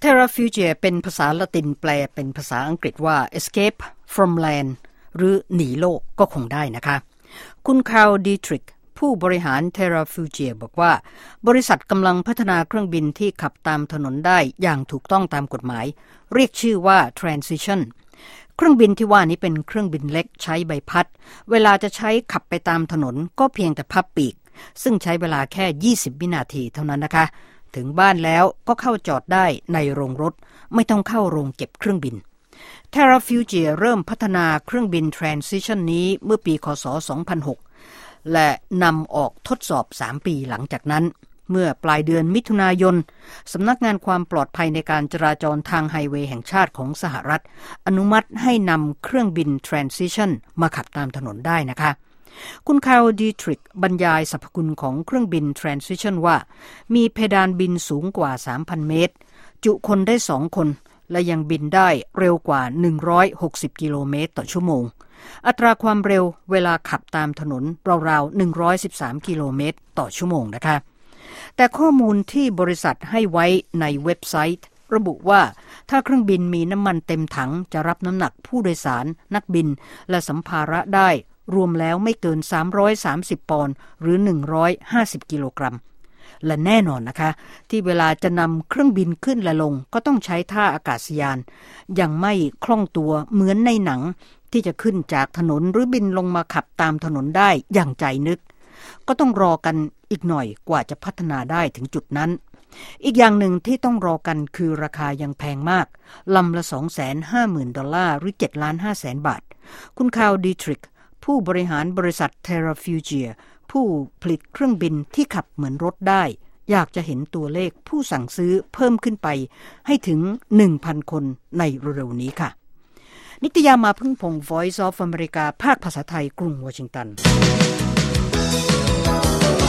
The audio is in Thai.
Terrafugia เป็นภาษาละตินแปลเป็นภาษาอังกฤษว่า escape from land หรือหนีโลกก็คงได้นะคะคุณคาร์ล ดีทริกผู้บริหาร Terrafugia บอกว่าบริษัทกำลังพัฒนาเครื่องบินที่ขับตามถนนได้อย่างถูกต้องตามกฎหมายเรียกชื่อว่า Transition เครื่องบินที่ว่านี้เป็นเครื่องบินเล็กใช้ใบพัดเวลาจะใช้ขับไปตามถนนก็เพียงแต่พับปีกซึ่งใช้เวลาแค่20วินาทีเท่านั้นนะคะถึงบ้านแล้วก็เข้าจอดได้ในโรงรถไม่ต้องเข้าโรงเก็บเครื่องบิน Terrafugia เริ่มพัฒนาเครื่องบิน Transition นี้เมื่อปีคศ 2006 และนำออกทดสอบ3ปีหลังจากนั้นเมื่อปลายเดือนมิถุนายนสำนักงานความปลอดภัยในการจราจรทางไฮเวย์แห่งชาติของสหรัฐอนุมัติให้นำเครื่องบิน Transition มาขับตามถนนได้นะคะคุณคาร์ล ดีทริกบรรยายสรรพคุณของเครื่องบิน Transition ว่ามีเพดานบินสูงกว่า 3,000 เมตรจุคนได้2คนและยังบินได้เร็วกว่า160กิโลเมตรต่อชั่วโมงอัตราความเร็วเวลาขับตามถนนราวๆ113กิโลเมตรต่อชั่วโมงนะคะแต่ข้อมูลที่บริษัทให้ไว้ในเว็บไซต์ระบุว่าถ้าเครื่องบินมีน้ำมันเต็มถังจะรับน้ำหนักผู้โดยสารนักบินและสัมภาระได้รวมแล้วไม่เกิน330ปอนด์หรือ150กิโลกรัมและแน่นอนนะคะที่เวลาจะนำเครื่องบินขึ้นและลงก็ต้องใช้ท่าอากาศยานยังไม่คล่องตัวเหมือนในหนังที่จะขึ้นจากถนนหรือบินลงมาขับตามถนนได้อย่างใจนึกก็ต้องรอกันอีกหน่อยกว่าจะพัฒนาได้ถึงจุดนั้นอีกอย่างหนึ่งที่ต้องรอกันคือราคายังแพงมากลำละ $250,000 หรือ 7,500,000 บาทคุณคาร์ล ดีทริกผู้บริหารบริษัท Terrafugia ผู้ผลิตเครื่องบินที่ขับเหมือนรถได้อยากจะเห็นตัวเลขผู้สั่งซื้อเพิ่มขึ้นไปให้ถึง 1,000 คนในเร็วๆนี้ค่ะนิตยามาพึ่งพงษ์ Voice of America ภาคภาษาไทยกรุงวอชิงตัน